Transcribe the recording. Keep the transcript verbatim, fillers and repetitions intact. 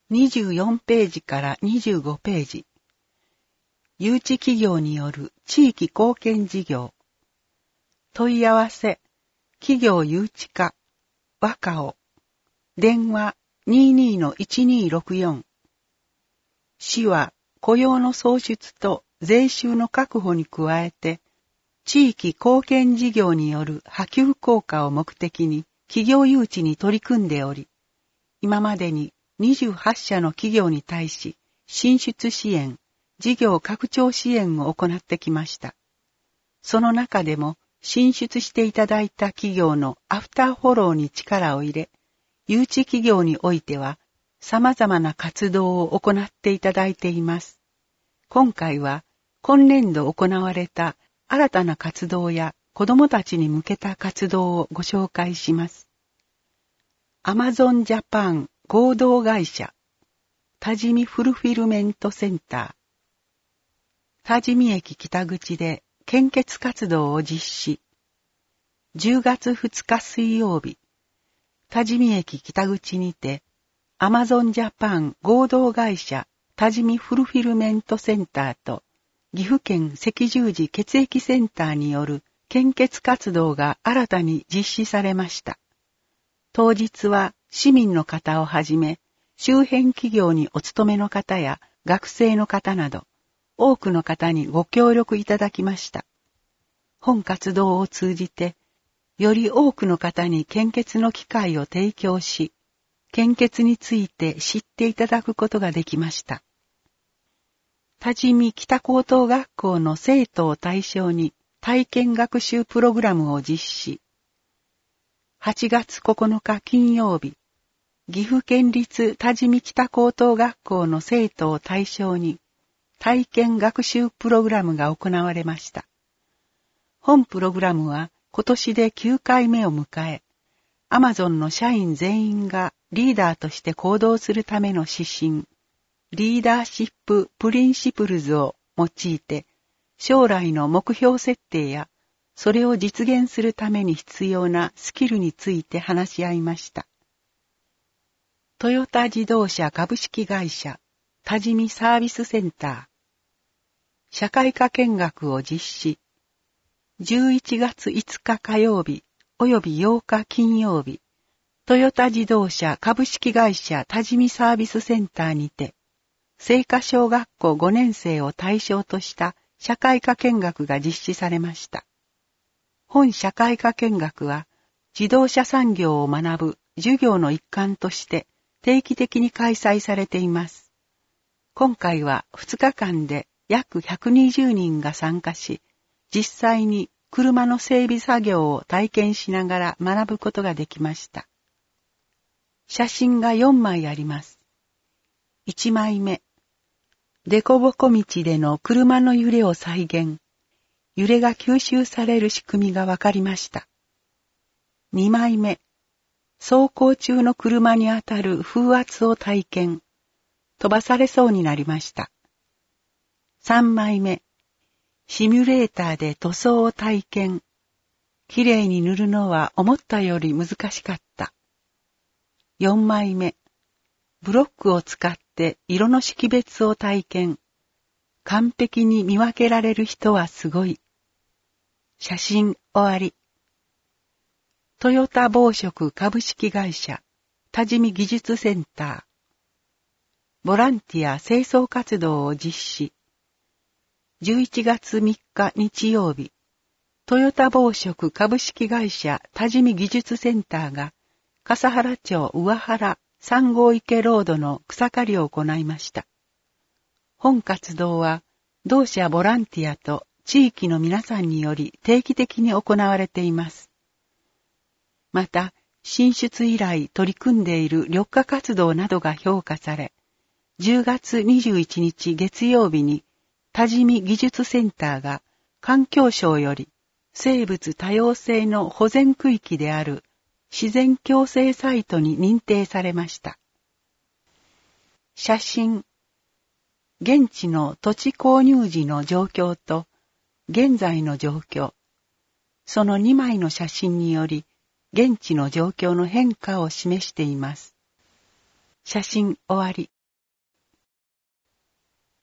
にじゅうよんページからにじゅうごページ。誘致企業による地域貢献事業。問い合わせ、企業誘致課、和歌を。電話 にじゅうにのいちにーろくよん。市は雇用の創出と税収の確保に加えて、地域貢献事業による波及効果を目的に企業誘致に取り組んでおり、今までににじゅうはち社の企業に対し、進出支援、事業拡張支援を行ってきました。その中でも、進出していただいた企業のアフターフォローに力を入れ、誘致企業においては、様々な活動を行っていただいています。今回は、今年度行われた新たな活動や子どもたちに向けた活動をご紹介します。アマゾンジャパン合同会社、多治見フルフィルメントセンター。多治見駅北口で献血活動を実施。じゅうがつふつか水曜日、多治見駅北口にて、アマゾンジャパン合同会社多治見フルフィルメントセンターと岐阜県赤十字血液センターによる献血活動が新たに実施されました。当日は市民の方をはじめ、周辺企業にお勤めの方や学生の方など、多くの方にご協力いただきました。本活動を通じて、より多くの方に献血の機会を提供し、献血について知っていただくことができました。多治見北高等学校の生徒を対象に体験学習プログラムを実施。はちがつここのか金曜日、岐阜県立多治見北高等学校の生徒を対象に体験学習プログラムが行われました。本プログラムは今年できゅうかいめを迎え、アマゾンの社員全員がリーダーとして行動するための指針、リーダーシッププリンシプルズを用いて、将来の目標設定や、それを実現するために必要なスキルについて話し合いました。トヨタ自動車株式会社多治見サービスセンター。社会科見学を実施。じゅういちがついつか火曜日及びようか金曜日、トヨタ自動車株式会社多治見サービスセンターにて、精華小学校ごねん生を対象とした社会科見学が実施されました。本社会科見学は、自動車産業を学ぶ授業の一環として定期的に開催されています。今回はふつかかんで約ひゃくにじゅうにんが参加し、実際に車の整備作業を体験しながら学ぶことができました。写真がよんまいあります。いちまいめ、デコボコ道での車の揺れを再現、揺れが吸収される仕組みがわかりました。にまいめ、走行中の車にあたる風圧を体験、飛ばされそうになりました。さんまいめ、シミュレーターで塗装を体験。きれいに塗るのは思ったより難しかった。よんまいめ、ブロックを使って色の識別を体験。完璧に見分けられる人はすごい。写真終わり。トヨタ紡織株式会社多治見技術センター。ボランティア清掃活動を実施。じゅういちがつみっか日曜日、トヨタ紡織株式会社多治見技術センターが笠原町上原さんごう池ロードの草刈りを行いました。本活動は同社ボランティアと地域の皆さんにより定期的に行われています。また、進出以来取り組んでいる緑化活動などが評価され、じゅうがつにじゅういちにち月曜日に多治見技術センターが環境省より生物多様性の保全区域である自然共生サイトに認定されました。写真。現地の土地購入時の状況と現在の状況。そのにまいの写真により現地の状況の変化を示しています。写真終わり。